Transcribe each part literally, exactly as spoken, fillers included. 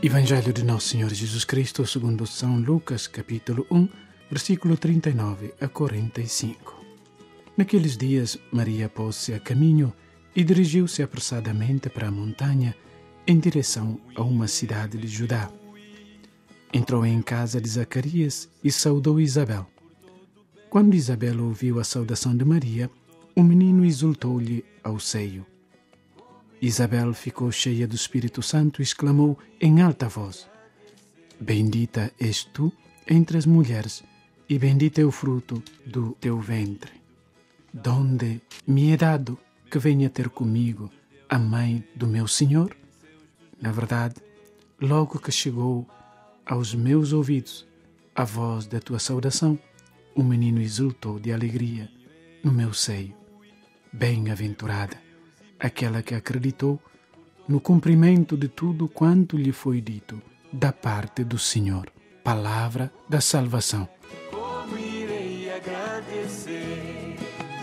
Evangelho de Nosso Senhor Jesus Cristo segundo São Lucas, capítulo um, versículo trinta e nove a quarenta e cinco. Naqueles dias, Maria pôs-se a caminho e dirigiu-se apressadamente para a montanha em direção a uma cidade de Judá. Entrou em casa de Zacarias e saudou Isabel. Quando Isabel ouviu a saudação de Maria, o menino exultou-lhe ao seio. Isabel ficou cheia do Espírito Santo e exclamou em alta voz: Bendita és tu entre as mulheres, e bendito é o fruto do teu ventre. Donde me é dado que venha ter comigo a mãe do meu Senhor? Na verdade, logo que chegou aos meus ouvidos a voz da tua saudação, o menino exultou de alegria no meu seio. Bem-aventurada aquela que acreditou no cumprimento de tudo quanto lhe foi dito da parte do Senhor. Palavra da salvação. Como irei agradecer?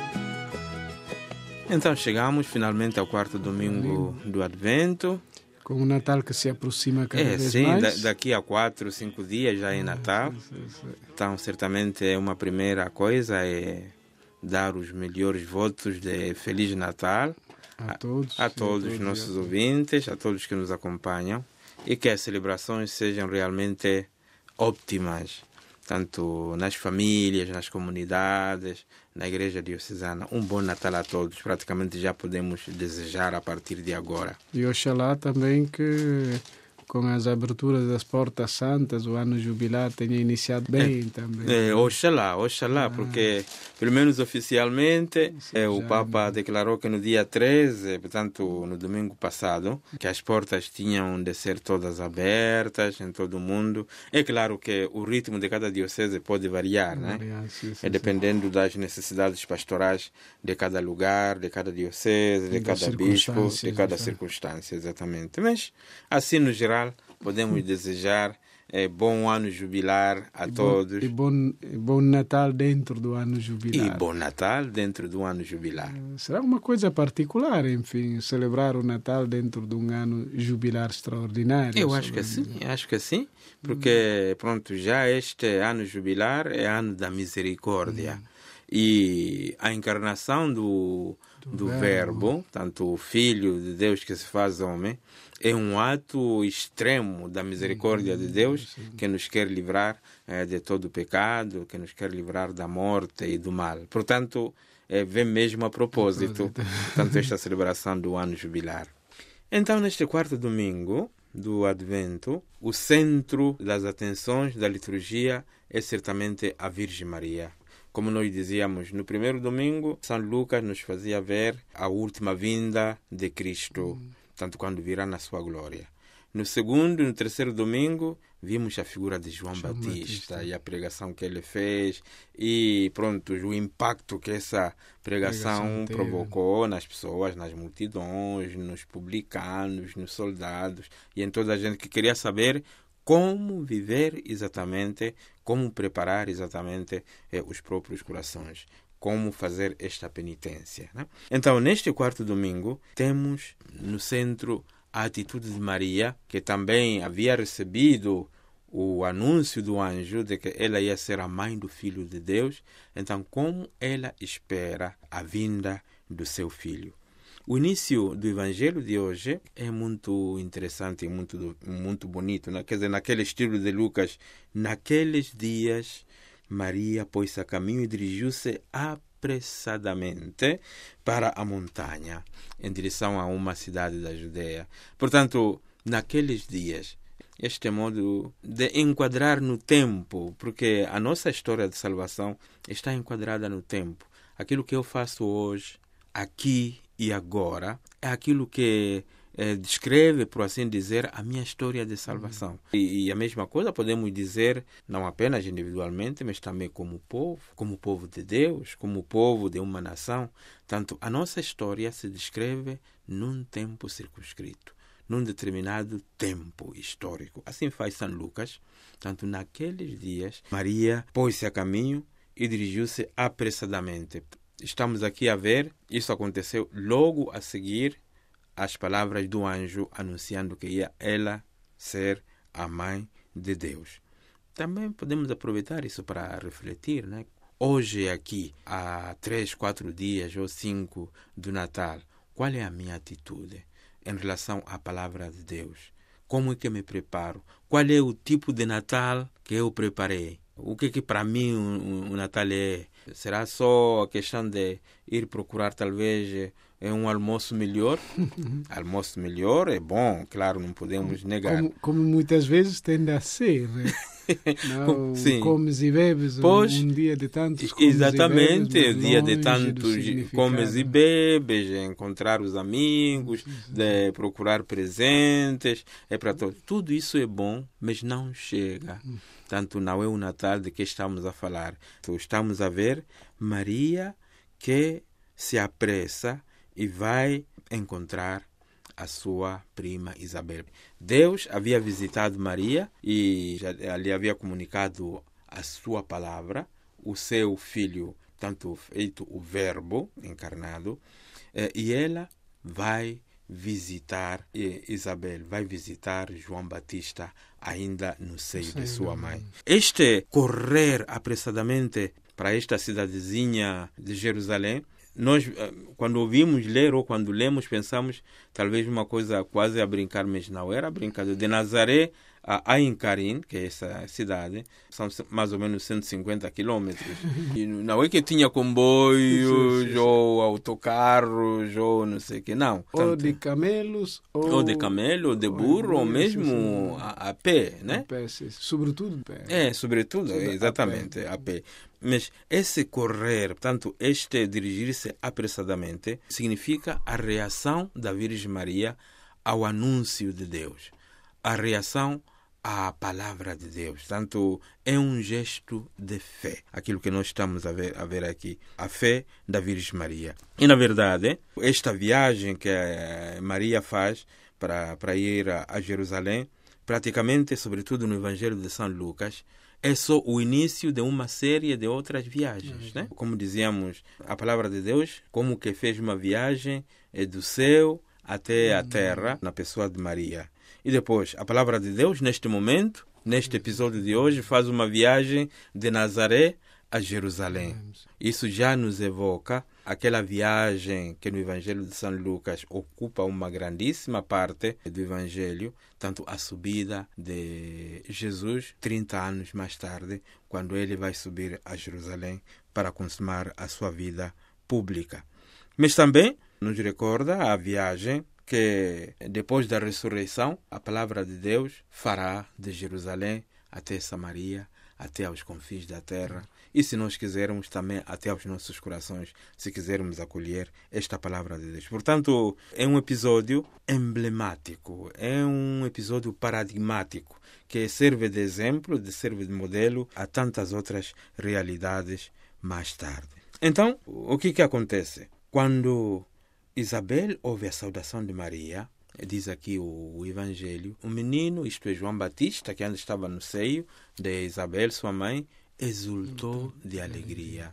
Então chegamos finalmente ao quarto domingo do Advento. Com o Natal que se aproxima cada É, vez sim, mais. da, daqui a quatro, cinco dias já é Natal. Sim, sim, sim. Então, certamente, é uma primeira coisa é dar os melhores votos de Feliz Natal A todos, a, a todos os nossos ouvintes, a todos que nos acompanham, e que as celebrações sejam realmente óptimas, tanto nas famílias, nas comunidades, na Igreja Diocesana. Um bom Natal a todos, praticamente já podemos desejar a partir de agora. E oxalá também que com as aberturas das portas santas, o ano jubilar tenha iniciado bem é, também. É, oxalá, oxalá, ah. porque pelo menos oficialmente é, o Papa não. declarou que no dia treze, portanto no domingo passado, que as portas tinham de ser todas abertas em todo o mundo. É claro que o ritmo de cada diocese pode variar, né? Variar, sim, sim, é dependendo sim. das necessidades pastorais de cada lugar, de cada diocese, de das cada bispo, de cada exatamente. circunstância, exatamente. Mas, assim, no geral, podemos desejar é, bom ano jubilar a e todos. Bom, e, bom, e bom Natal dentro do ano jubilar. E bom Natal dentro do ano jubilar. Será uma coisa particular, enfim, celebrar o Natal dentro de um ano jubilar extraordinário. Eu acho que sim, acho que sim, porque, pronto, já este ano jubilar é ano da misericórdia. Hum. E a encarnação do, do, do verbo, verbo, tanto o Filho de Deus que se faz homem, é um ato extremo da misericórdia de Deus que nos quer livrar eh, de todo o pecado, que nos quer livrar da morte e do mal. Portanto, eh, vem mesmo a propósito, tanto esta celebração do ano jubilar. Então, neste quarto domingo do Advento, o centro das atenções da liturgia é certamente a Virgem Maria. Como nós dizíamos, no primeiro domingo, São Lucas nos fazia ver a última vinda de Cristo, hum. tanto quando virá na sua glória. No segundo e no terceiro domingo, vimos a figura de João, João Batista, Batista e a pregação que ele fez e, pronto, o impacto que essa pregação, pregação provocou nas pessoas, nas multidões, nos publicanos, nos soldados e em toda a gente que queria saber como viver exatamente, como preparar exatamente eh, os próprios corações, como fazer esta penitência, né? Então, neste quarto domingo, temos no centro a atitude de Maria, que também havia recebido o anúncio do anjo de que ela ia ser a mãe do Filho de Deus. Então, como ela espera a vinda do seu filho. O início do Evangelho de hoje é muito interessante e muito, muito bonito, né? Quer dizer, naquele estilo de Lucas, naqueles dias, Maria pôs-se a caminho e dirigiu-se apressadamente para a montanha, em direção a uma cidade da Judeia. Portanto, naqueles dias, este modo de enquadrar no tempo, porque a nossa história de salvação está enquadrada no tempo. Aquilo que eu faço hoje, aqui e agora, é aquilo que é, descreve, por assim dizer, a minha história de salvação. Uhum. E, e a mesma coisa podemos dizer, não apenas individualmente, mas também como povo, como povo de Deus, como povo de uma nação. Tanto a nossa história se descreve num tempo circunscrito, num determinado tempo histórico. Assim faz São Lucas. Tanto naqueles dias, Maria pôs-se a caminho e dirigiu-se apressadamente. Estamos aqui a ver, isso aconteceu logo a seguir as palavras do anjo anunciando que ia ela ser a Mãe de Deus. Também podemos aproveitar isso para refletir, né? Hoje aqui, há três, quatro dias ou cinco do Natal, qual é a minha atitude em relação à palavra de Deus? Como é que eu me preparo? Qual é o tipo de Natal que eu preparei? O que que para mim o, o Natal é? Será só a questão de ir procurar talvez um almoço melhor? Almoço melhor é bom, claro, não podemos negar. Como, como muitas vezes tende a ser, né? Não, Sim. Comes e bebes, Pois, um dia de tantos comes exatamente, e bebes, mas dia de longe tantos do comes e significado. bebes, encontrar os amigos, de procurar presentes, é para todo. Tudo isso é bom, mas não chega. Tanto não é o Natal de que estamos a falar. Então, estamos a ver Maria que se apressa e vai encontrar a sua prima Isabel. Deus havia visitado Maria e já lhe havia comunicado a sua palavra, o seu filho, tanto feito o verbo encarnado, e ela vai visitar Isabel, vai visitar João Batista ainda no seio Sim, de sua mãe. Este correr apressadamente para esta cidadezinha de Jerusalém, nós, quando ouvimos ler ou quando lemos, pensamos talvez uma coisa quase a brincar, mas não era brincadeira. De Nazaré a Ain Karim, que é essa cidade, são mais ou menos cento e cinquenta quilômetros. E não é que tinha comboios, sim, sim, sim. ou autocarros, ou não sei o que, não. Ou Tanto, de camelos, ou... ou de camelo, ou de burro, ou, ou mesmo a, a pé, né? A pé, sim. Sobretudo a pé. É, sobretudo, exatamente, a pé. A pé. Mas esse correr, portanto, este dirigir-se apressadamente, significa a reação da Virgem Maria ao anúncio de Deus. A reação à palavra de Deus. Portanto, é um gesto de fé. Aquilo que nós estamos a ver, a ver aqui. A fé da Virgem Maria. E, na verdade, esta viagem que Maria faz para, para ir a, a Jerusalém, praticamente, sobretudo no Evangelho de São Lucas, é só o início de uma série de outras viagens, uhum. né? Como dizíamos, a palavra de Deus, como que fez uma viagem do céu até a terra, na pessoa de Maria. E depois, a palavra de Deus, neste momento, neste episódio de hoje, faz uma viagem de Nazaré a Jerusalém. Isso já nos evoca aquela viagem que no Evangelho de São Lucas ocupa uma grandíssima parte do Evangelho, tanto a subida de Jesus, trinta anos mais tarde, quando ele vai subir a Jerusalém para consumar a sua vida pública. Mas também nos recorda a viagem que, depois da ressurreição, a palavra de Deus fará de Jerusalém até Samaria, até aos confins da terra, e se nós quisermos também até aos nossos corações, se quisermos acolher esta palavra de Deus. Portanto, é um episódio emblemático, é um episódio paradigmático, que serve de exemplo, de serve de modelo a tantas outras realidades mais tarde. Então, o que que acontece? Quando Isabel ouve a saudação de Maria, diz aqui o, o Evangelho, o menino, isto é João Batista, que ainda estava no seio de Isabel, sua mãe, exultou de alegria.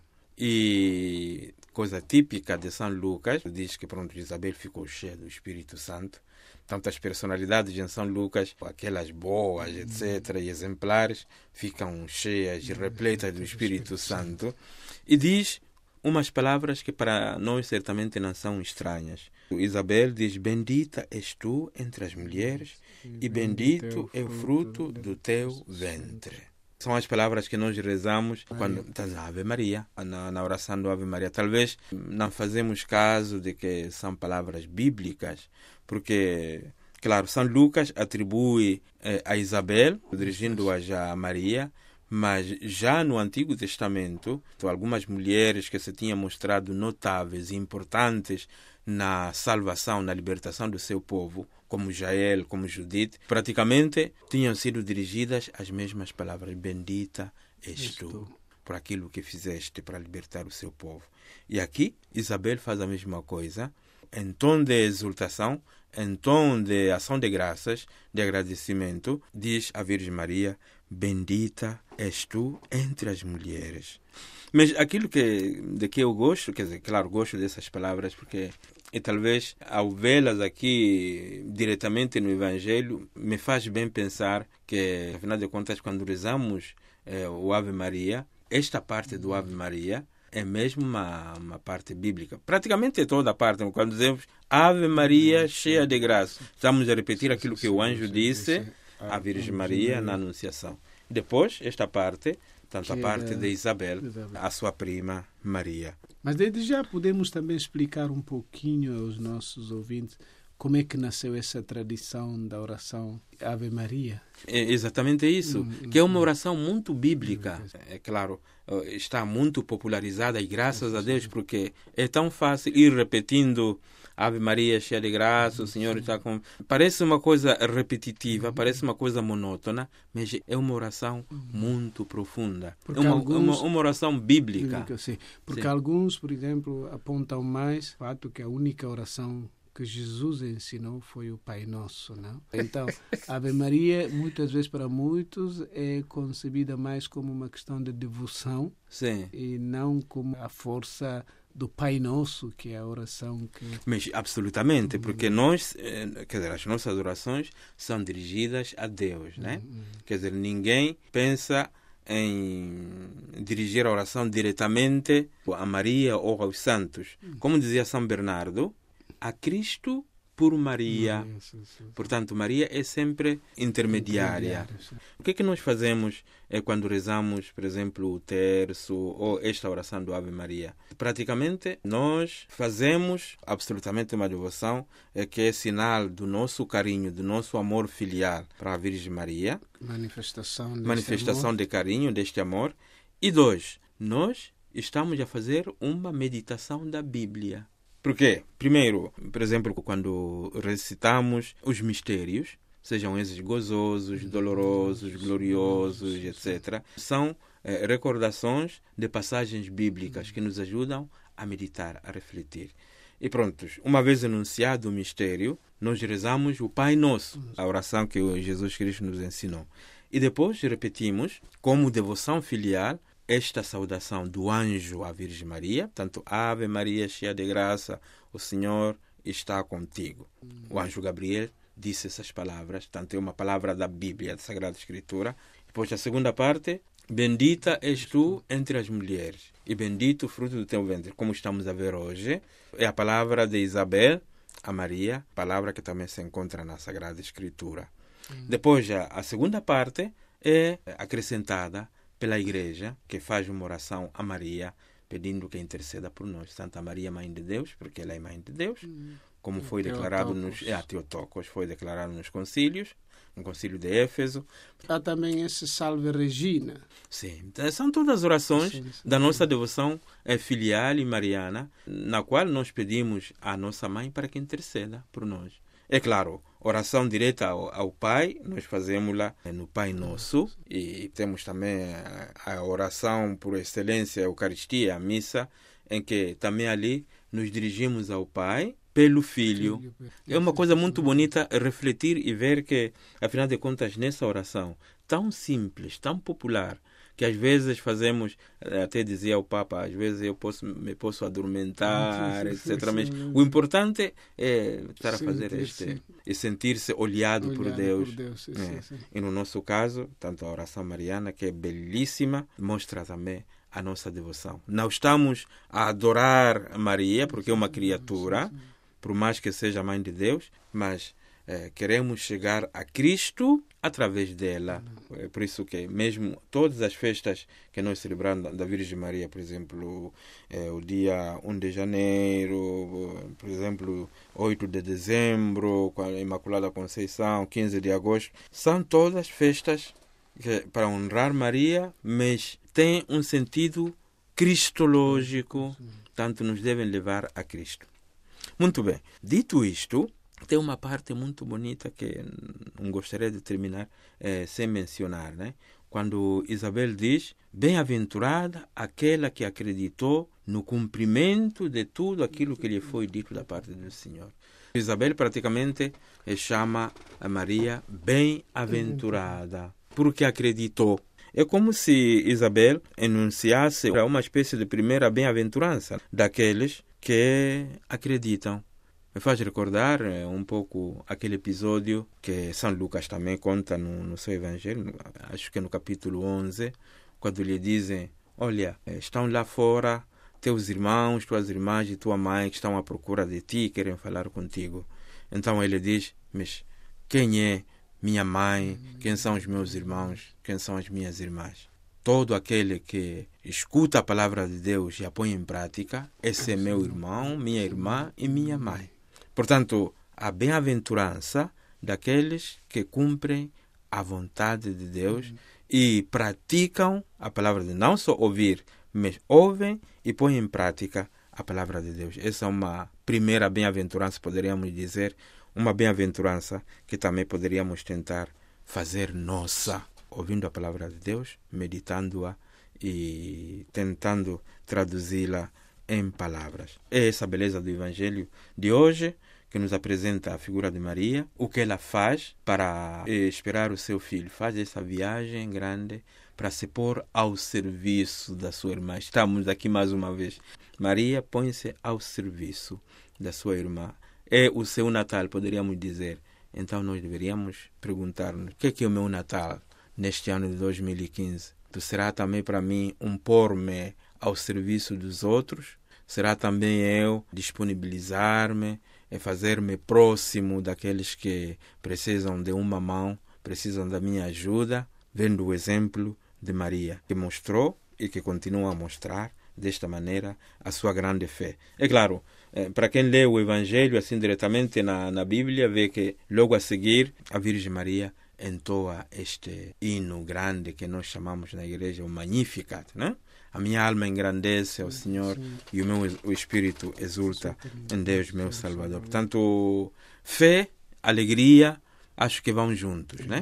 E coisa típica de São Lucas, diz que pronto, Isabel ficou cheia do Espírito Santo. Tantas personalidades em São Lucas, aquelas boas, etcétera, e exemplares, ficam cheias e repletas do Espírito Santo. E diz umas palavras que para nós certamente não são estranhas. Isabel diz, bendita és tu entre as mulheres e bendito é o fruto do teu ventre. São as palavras que nós rezamos quando estamos na Ave Maria, na, na oração do Ave Maria. Talvez não fazemos caso de que são palavras bíblicas, porque, claro, São Lucas atribui eh, a Isabel, dirigindo-as a Maria, mas já no Antigo Testamento, algumas mulheres que se tinham mostrado notáveis e importantes na salvação, na libertação do seu povo, como Jael, como Judite, praticamente tinham sido dirigidas as mesmas palavras. Bendita és tu, por aquilo que fizeste para libertar o seu povo. E aqui, Isabel faz a mesma coisa, em tom de exultação, em tom de ação de graças, de agradecimento, diz a Virgem Maria, bendita és tu entre as mulheres. Mas aquilo que, de que eu gosto, quer dizer, claro, gosto dessas palavras, porque e talvez ao vê-las aqui diretamente no Evangelho, me faz bem pensar que, afinal de contas, quando rezamos eh, o Ave Maria, esta parte do Ave Maria é mesmo uma, uma parte bíblica. Praticamente toda a parte. Quando dizemos Ave Maria, cheia de graça, estamos a repetir aquilo que o anjo disse à Virgem Maria na Anunciação. Depois, esta parte, tanto a parte de Isabel, a sua prima Maria. Mas desde já podemos também explicar um pouquinho aos nossos ouvintes como é que nasceu essa tradição da oração Ave Maria. É exatamente isso, hum, que é uma oração muito bíblica. É claro, está muito popularizada e graças a Deus, porque é tão fácil ir repetindo Ave Maria, cheia de graça, o Senhor está com... Parece uma coisa repetitiva, parece uma coisa monótona, mas é uma oração muito profunda. Porque é uma, alguns... uma, uma oração bíblica. bíblica sim. Porque sim. alguns, por exemplo, apontam mais o fato que a única oração que Jesus ensinou foi o Pai Nosso, não? Então, a Ave Maria, muitas vezes para muitos, é concebida mais como uma questão de devoção. Sim. E não como a força do Pai Nosso, que é a oração que... Mas, absolutamente, porque nós, quer dizer, as nossas orações são dirigidas a Deus, né? Uhum. Quer dizer, ninguém pensa em dirigir a oração diretamente a Maria ou aos santos. Como dizia São Bernardo, a Cristo por Maria. Sim, sim, sim. Portanto, Maria é sempre intermediária. O que é que nós fazemos é, quando rezamos, por exemplo, o terço ou esta oração do Ave Maria? Praticamente, nós fazemos absolutamente uma devoção é, que é sinal do nosso carinho, do nosso amor filial para a Virgem Maria. Manifestação, Manifestação amor. de carinho, deste amor. E dois, nós estamos a fazer uma meditação da Bíblia. Por quê? Primeiro, por exemplo, quando recitamos os mistérios, sejam esses gozosos, dolorosos, gloriosos, etcétera, são eh, recordações de passagens bíblicas que nos ajudam a meditar, a refletir. E prontos, uma vez enunciado o mistério, nós rezamos o Pai Nosso, a oração que Jesus Cristo nos ensinou. E depois repetimos, como devoção filial, esta saudação do anjo à Virgem Maria, tanto Ave Maria, cheia de graça, o Senhor está contigo. O anjo Gabriel disse essas palavras, tanto é uma palavra da Bíblia, da Sagrada Escritura. Depois a segunda parte, bendita és tu entre as mulheres, e bendito o fruto do teu ventre, como estamos a ver hoje. É a palavra de Isabel a Maria, palavra que também se encontra na Sagrada Escritura. Hum. Depois a, a segunda parte é acrescentada pela Igreja, que faz uma oração a Maria, pedindo que interceda por nós. Santa Maria, Mãe de Deus, porque ela é Mãe de Deus, como foi declarado nos... É, a Teotocos, foi declarado nos concílios, no concílio de Éfeso. Há também esse Salve Regina. Sim, são todas orações sim, sim, da sim. nossa devoção filial e mariana, na qual nós pedimos à nossa Mãe para que interceda por nós. É claro, oração direta ao, ao Pai, nós fazemos-la no Pai Nosso, e temos também a, a oração por excelência, a Eucaristia, a missa, em que também ali nos dirigimos ao Pai pelo Filho. É uma coisa muito bonita refletir e ver que, afinal de contas, nessa oração tão simples, tão popular, que às vezes fazemos, até dizia o Papa, às vezes eu posso, me posso adormentar, sim, sim, etcétera. Sim, sim. Mas o importante é estar a fazer este e sentir-se olhado, olhado por Deus. Por Deus sim, é. sim, sim. E no nosso caso, tanto a oração mariana, que é belíssima, mostra também a nossa devoção. Não estamos a adorar Maria, porque é uma criatura, por mais que seja Mãe de Deus, mas é, queremos chegar a Cristo através dela. É por isso que mesmo todas as festas que nós celebramos da Virgem Maria, por exemplo, é, o dia primeiro de janeiro, por exemplo, oito de dezembro, com a Imaculada Conceição, quinze de agosto, são todas festas que, para honrar Maria, mas têm um sentido cristológico, tanto nos devem levar a Cristo. Muito bem, dito isto, tem uma parte muito bonita que não gostaria de terminar eh, sem mencionar, né? Quando Isabel diz, bem-aventurada aquela que acreditou no cumprimento de tudo aquilo que lhe foi dito da parte do Senhor. Isabel praticamente chama a Maria bem-aventurada, porque acreditou. É como se Isabel enunciasse uma espécie de primeira bem-aventurança daqueles que acreditam. Me faz recordar um pouco aquele episódio que São Lucas também conta no, no seu evangelho, acho que no capítulo onze, quando lhe dizem, olha, estão lá fora teus irmãos, tuas irmãs e tua mãe que estão à procura de ti e querem falar contigo. Então ele diz, mas quem é minha mãe, quem são os meus irmãos, quem são as minhas irmãs? Todo aquele que escuta a palavra de Deus e a põe em prática, esse é meu irmão, minha irmã e minha mãe. Portanto, a bem-aventurança daqueles que cumprem a vontade de Deus e praticam a palavra de Deus. Não só ouvir, mas ouvem e põem em prática a palavra de Deus. Essa é uma primeira bem-aventurança, poderíamos dizer, uma bem-aventurança que também poderíamos tentar fazer nossa, ouvindo a palavra de Deus, meditando-a e tentando traduzi-la em palavras. É essa beleza do Evangelho de hoje, que nos apresenta a figura de Maria, o que ela faz para esperar o seu filho. Faz essa viagem grande para se pôr ao serviço da sua irmã. Estamos aqui mais uma vez. Maria põe-se ao serviço da sua irmã. É o seu Natal, poderíamos dizer. Então nós deveríamos perguntar-nos, o que é, que é o meu Natal neste ano de dois mil e quinze? Tu será também para mim um pôr-me ao serviço dos outros? Será também eu disponibilizar-me e fazer-me próximo daqueles que precisam de uma mão, precisam da minha ajuda, vendo o exemplo de Maria, que mostrou e que continua a mostrar desta maneira a sua grande fé. É claro, para quem lê o Evangelho assim diretamente na, na Bíblia, vê que logo a seguir a Virgem Maria entoa este hino grande que nós chamamos na igreja o Magnificat, né? A minha alma engrandece ao Senhor sim, e o meu o espírito exulta em Deus, meu Salvador. Portanto, fé, alegria, acho que vão juntos, né?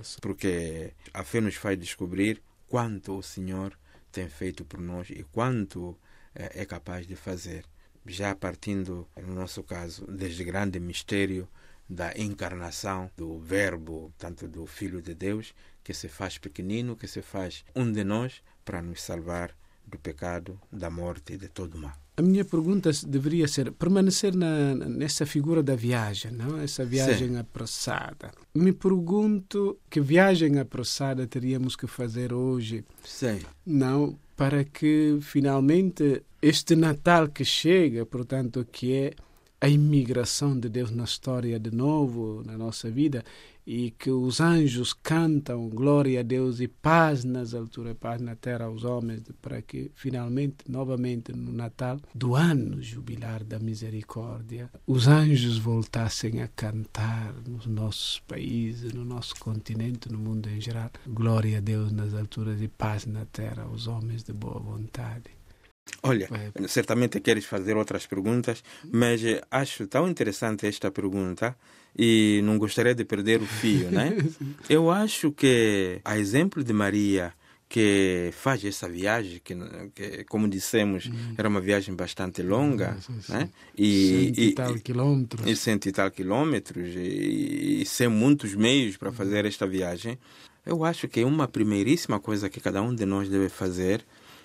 Porque a fé nos faz descobrir quanto o Senhor tem feito por nós e quanto é, é capaz de fazer. Já partindo, no nosso caso, desde o grande mistério da encarnação do Verbo, tanto do Filho de Deus, que se faz pequenino, que se faz um de nós para nos salvar do pecado, da morte e de todo o mal. A minha pergunta deveria ser permanecer na, nessa figura da viagem, não? Essa viagem Sim. apressada. Me pergunto que viagem apressada teríamos que fazer hoje, Sim. não? Para que finalmente este Natal que chega, portanto, que é a imigração de Deus na história de novo, na nossa vida, e que os anjos cantam glória a Deus e paz nas alturas, paz na terra aos homens, para que finalmente, novamente no Natal do ano jubilar da misericórdia, os anjos voltassem a cantar nos nossos países, no nosso continente, no mundo em geral, glória a Deus nas alturas e paz na terra aos homens de boa vontade. Olha, certamente queres fazer outras perguntas, mas acho tão interessante esta pergunta e não gostaria de perder o fio, né? Eu acho que, a exemplo de Maria, que faz essa viagem, que, que como dissemos, hum. era uma viagem bastante longa, sim, sim. né? E, cento e, e tal quilômetros. E cento e tal quilômetros, e, e sem muitos meios para fazer esta viagem, eu acho que uma primeiríssima coisa que cada um de nós deve fazer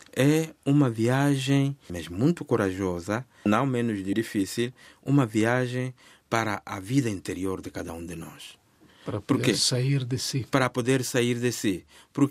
é uma viagem, mas muito corajosa, não menos difícil, uma viagem para a vida interior de cada um de nós. Para poder Porque, sair de si. Para poder sair de si.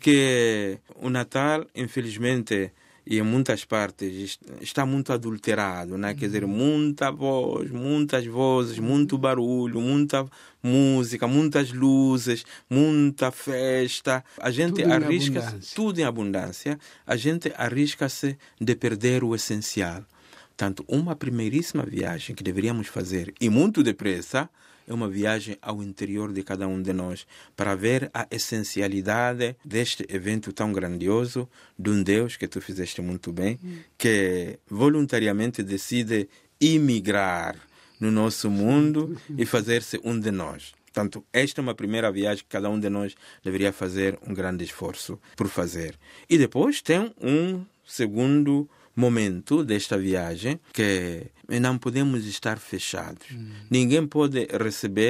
Porque o Natal, infelizmente, e em muitas partes, está muito adulterado, né? Quer dizer, muita voz, muitas vozes, muito barulho, muita música, muitas luzes, muita festa. A gente tudo arrisca-se, tudo em abundância, a gente arrisca-se de perder o essencial. Portanto, uma primeiríssima viagem que deveríamos fazer, e muito depressa, é uma viagem ao interior de cada um de nós, para ver a essencialidade deste evento tão grandioso de um Deus, que tu fizeste muito bem, que voluntariamente decide imigrar no nosso mundo e fazer-se um de nós. Portanto, esta é uma primeira viagem que cada um de nós deveria fazer um grande esforço por fazer. E depois tem um segundo momento desta viagem que não podemos estar fechados. Hum. Ninguém pode receber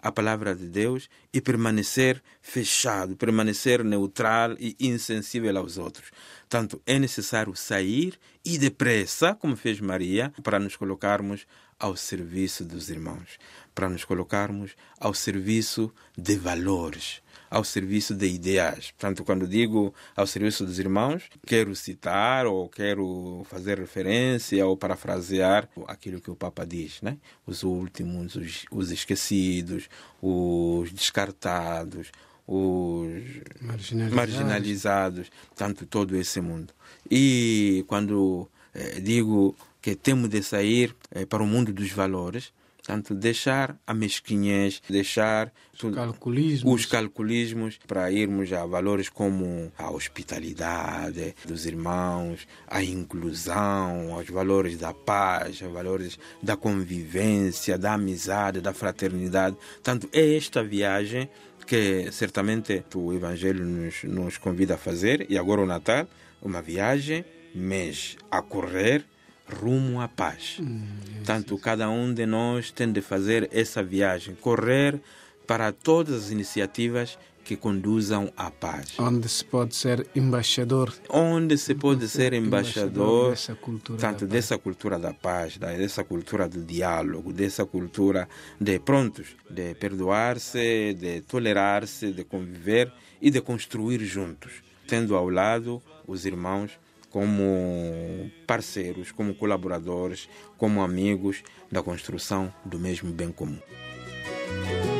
a palavra de Deus e permanecer fechado, permanecer neutral e insensível aos outros. Portanto, é necessário sair e depressa, como fez Maria, para nos colocarmos ao serviço dos irmãos, para nos colocarmos ao serviço de valores, ao serviço de ideais. Portanto, quando digo ao serviço dos irmãos, quero citar ou quero fazer referência ou parafrasear aquilo que o Papa diz, né? Os últimos, os, os esquecidos, os descartados, os marginalizados. marginalizados, tanto todo esse mundo. E quando eh, digo que temos de sair eh, para o mundo dos valores, portanto, deixar a mesquinhez, deixar os calculismos. os calculismos para irmos a valores como a hospitalidade dos irmãos, a inclusão, os valores da paz, os valores da convivência, da amizade, da fraternidade. Portanto, é esta viagem que certamente o Evangelho nos, nos convida a fazer, e agora o Natal, uma viagem, mas a correr rumo à paz. Hum, Tanto cada um de nós tem de fazer essa viagem, correr para todas as iniciativas que conduzam à paz. Onde se pode ser embaixador. Onde se pode ser embaixador, dessa cultura tanto da dessa cultura da paz, dessa cultura do diálogo, dessa cultura de prontos, de perdoar-se, de tolerar-se, de conviver e de construir juntos, tendo ao lado os irmãos como parceiros, como colaboradores, como amigos da construção do mesmo bem comum.